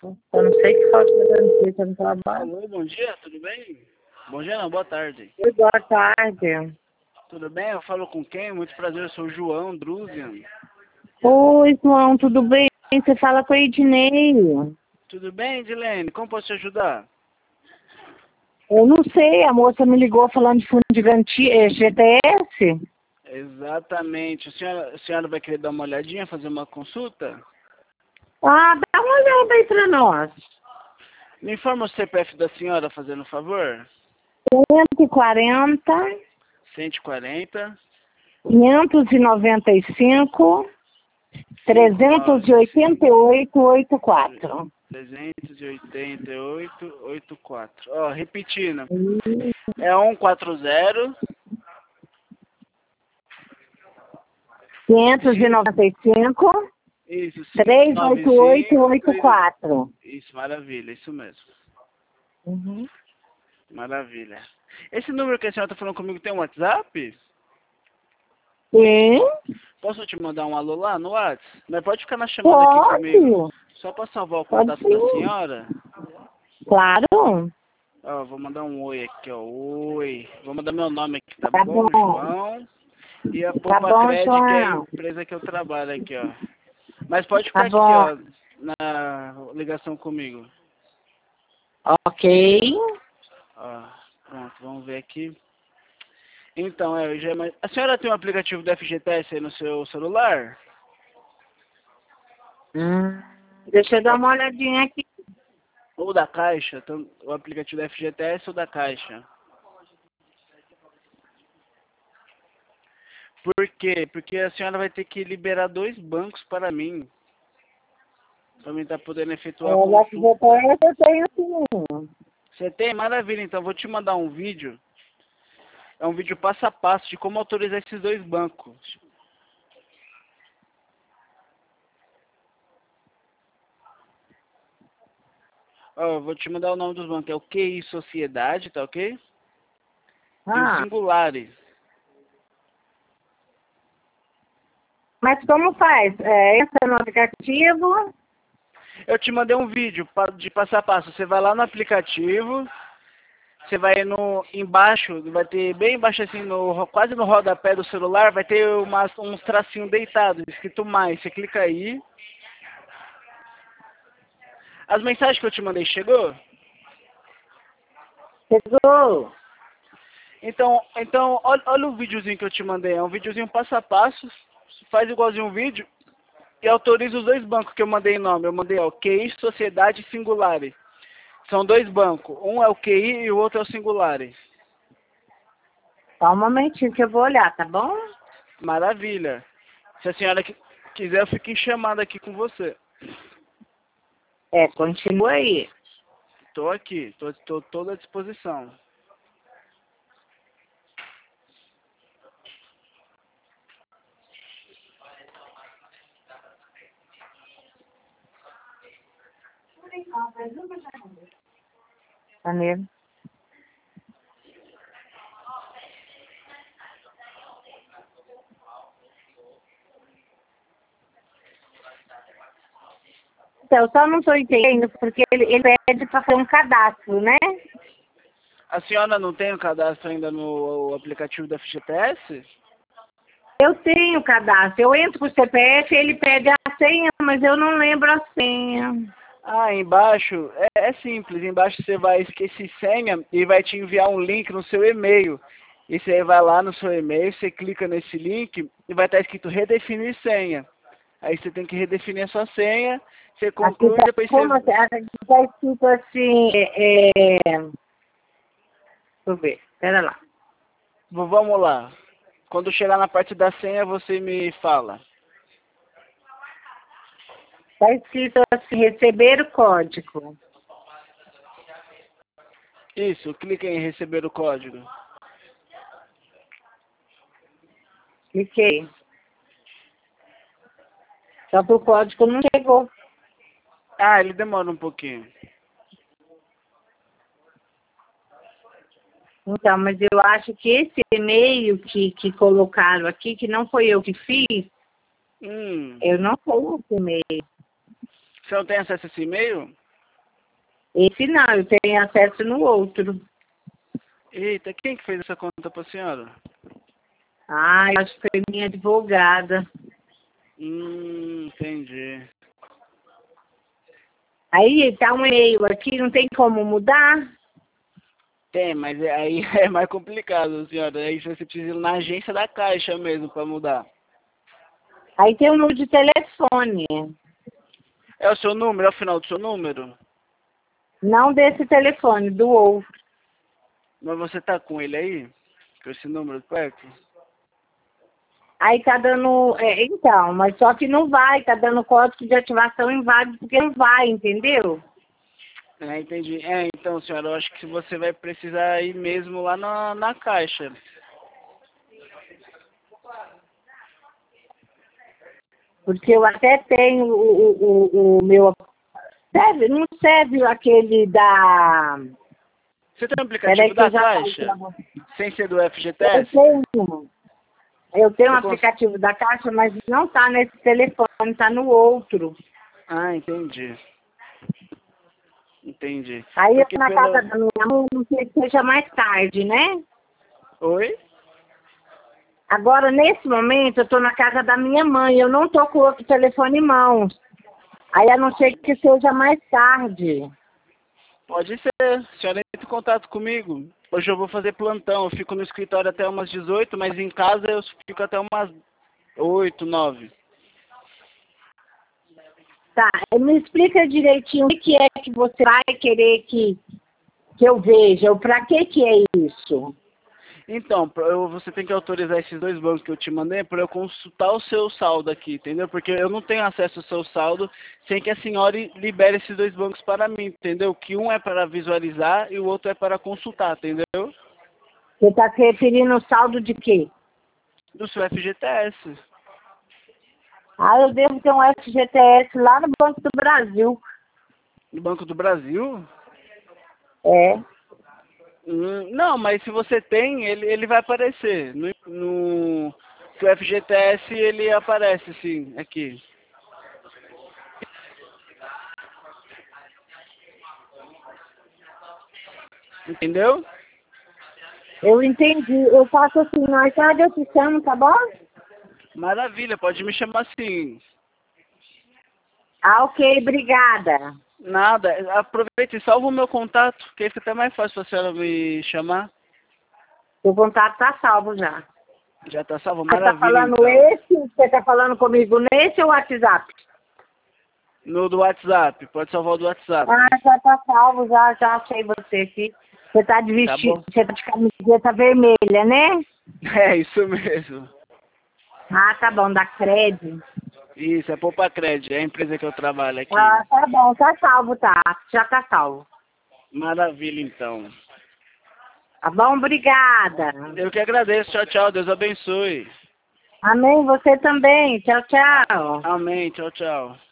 Eu não sei que falta de garantia no trabalho. Alô, bom dia, tudo bem? Bom dia não, boa tarde. Oi, boa tarde. Tudo bem? Eu falo com quem? Muito prazer, eu sou o João Druzian. Oi, João, tudo bem? Você fala com a Ednei. Tudo bem, Edilene? Como posso te ajudar? Eu não sei, a moça me ligou falando de fundo de garantia, GTS. Exatamente. A senhora vai querer dar uma olhadinha, fazer uma consulta? Ah, dá uma olhada aí pra nós. Me informa o CPF da senhora, fazendo um favor. 140, 140 595, 388, 84. 388,84. Ó, repetindo. É 140 595, isso, 388, 595. 84. Isso, maravilha, isso mesmo. Uhum. Maravilha. Esse número que a senhora está falando comigo tem um WhatsApp? Sim, Posso te mandar um alô lá no WhatsApp? Mas pode ficar na chamada aqui comigo. pode. Só para salvar o Pode contato da sim. senhora. Claro. Ó, vou mandar um oi aqui, ó. Oi. Vou mandar meu nome aqui, tá Tá bom? bom. João. E a Tá Poupa bom, Cred, que é a João. empresa que eu trabalho aqui, ó. Mas pode Tá ficar aqui, bom. ó, na ligação comigo. Ok. Ó, pronto, vamos ver aqui. Então, a senhora tem um aplicativo do FGTS aí no seu celular? Deixa eu dar uma olhadinha aqui. Ou da Caixa? Então, o aplicativo do FGTS ou da Caixa? Por quê? Porque a senhora vai ter que liberar 2 bancos para mim estar podendo efetuar a Da consulta. FGTS eu tenho sim. Você tem? Maravilha, então vou te mandar um vídeo. É um vídeo passo a passo de como autorizar esses 2 bancos. Ó, eu vou te mandar o nome dos bancos. É o QI Sociedade, tá ok? E o Ah, Singulares. mas como faz? Entra no aplicativo. Eu te mandei um vídeo de passo a passo. Você vai lá no aplicativo, você vai no embaixo, vai ter bem embaixo assim, quase no rodapé do celular, vai ter uns tracinhos deitados, escrito mais. Você clica aí. As mensagens que eu te mandei chegou? Chegou. Então olha o videozinho que eu te mandei. É um videozinho passo a passo. Faz igualzinho um vídeo e autoriza os 2 bancos que eu mandei em nome. Eu mandei, ó, QI Sociedade Singulares. São 2 bancos. Um é o QI e o outro é o Singulares. Só um momentinho que eu vou olhar, tá bom? Maravilha. Se a senhora quiser, eu fico em chamada aqui com você. Continua aí. Tô aqui, tô toda à disposição. Janeiro. Então, eu só não estou entendendo porque ele pede para fazer um cadastro, né? A senhora não tem o cadastro ainda no aplicativo da FGTS? Eu tenho cadastro. Eu entro com o CPF, ele pede a senha, mas eu não lembro a senha. Ah, embaixo, é simples. Embaixo você vai esquecer senha e vai te enviar um link no seu e-mail. E você vai lá no seu e-mail, você clica nesse link e vai estar escrito redefinir senha. Aí você tem que redefinir a sua senha, você Aqui conclui, tá, depois como você... assim? Aqui tá escrito assim, deixa eu ver, pera lá. Vamos lá. Quando chegar na parte da senha, você me fala. Tá escrito assim, receber o código. Isso, clique em receber o código. Cliquei. Só que o código não chegou. Ah, ele demora um pouquinho. Então, mas eu acho que esse e-mail que colocaram aqui, que não foi eu que fiz, Hum. eu não tenho esse e-mail. Você não tem acesso a esse e-mail? Esse não, eu tenho acesso no outro. Eita, quem que fez essa conta pra senhora? Ah, eu acho que foi minha advogada. Entendi. Aí tá um e-mail aqui, não tem como mudar? Tem, mas aí é mais complicado, senhora. Aí você precisa ir na agência da Caixa mesmo pra mudar. Aí tem um número de telefone. É o seu número? É o final do seu número? Não desse telefone, do outro. Mas você tá com ele aí? Com esse número perto? Aí tá dando. Então, mas só que não vai, tá dando código de ativação inválido, porque não vai, entendeu? Entendi. Então, senhora, eu acho que você vai precisar ir mesmo lá na Caixa. Porque eu até tenho o meu. Não serve aquele da. Você tem um Peraí aplicativo que eu da já falo pra Caixa? você. Sem ser do Eu FGTS? tenho. Eu tenho um Você aplicativo da Caixa, mas não tá nesse telefone, tá no outro. Entendi. Entendi. Aí eu Porque tô na casa da minha mãe, não sei se seja mais tarde, né? Oi? Agora, nesse momento, eu tô na casa da minha mãe, eu não tô com o outro telefone em mãos. Aí, a não ser que seja mais tarde. Pode ser. A senhora entra em contato comigo. Hoje eu vou fazer plantão. Eu fico no escritório até umas 18, mas em casa eu fico até umas 8, 9. Tá, me explica direitinho o que é que você vai querer que eu veja, ou pra que é isso? Então, você tem que autorizar esses dois bancos que eu te mandei para eu consultar o seu saldo aqui, entendeu? Porque eu não tenho acesso ao seu saldo sem que a senhora libere esses dois bancos para mim, entendeu? Que um é para visualizar e o outro é para consultar, entendeu? Você está se referindo ao saldo de quê? Do seu FGTS. Ah, eu devo ter um FGTS lá no Banco do Brasil. Do Banco do Brasil? É. Não, mas se você tem, ele vai aparecer. Que o FGTS ele aparece sim, aqui. Entendeu? Eu entendi. Eu faço assim, mais tarde eu te chamo, tá bom? Maravilha, pode me chamar assim. Ah, ok, obrigada. Nada, aproveite e salva o meu contato, que aí fica até mais fácil para a senhora me chamar. O contato tá salvo já. Já tá salvo? Você tá Maravilha, falando então. esse? Você tá falando comigo nesse ou WhatsApp? No do WhatsApp, pode salvar o do WhatsApp. Ah, já tá salvo, já achei você aqui. Você tá de Tá vestido, bom? você tá de camiseta vermelha, né? É, isso mesmo. Ah, tá bom, da Cred. Isso, é Poupa Cred, é a empresa que eu trabalho aqui. Ah, tá bom, tá salvo, tá. Já tá salvo. Maravilha, então. Tá bom? Obrigada. Eu que agradeço, tchau, tchau, Deus abençoe. Amém, você também. Tchau, tchau. Amém, tchau, tchau.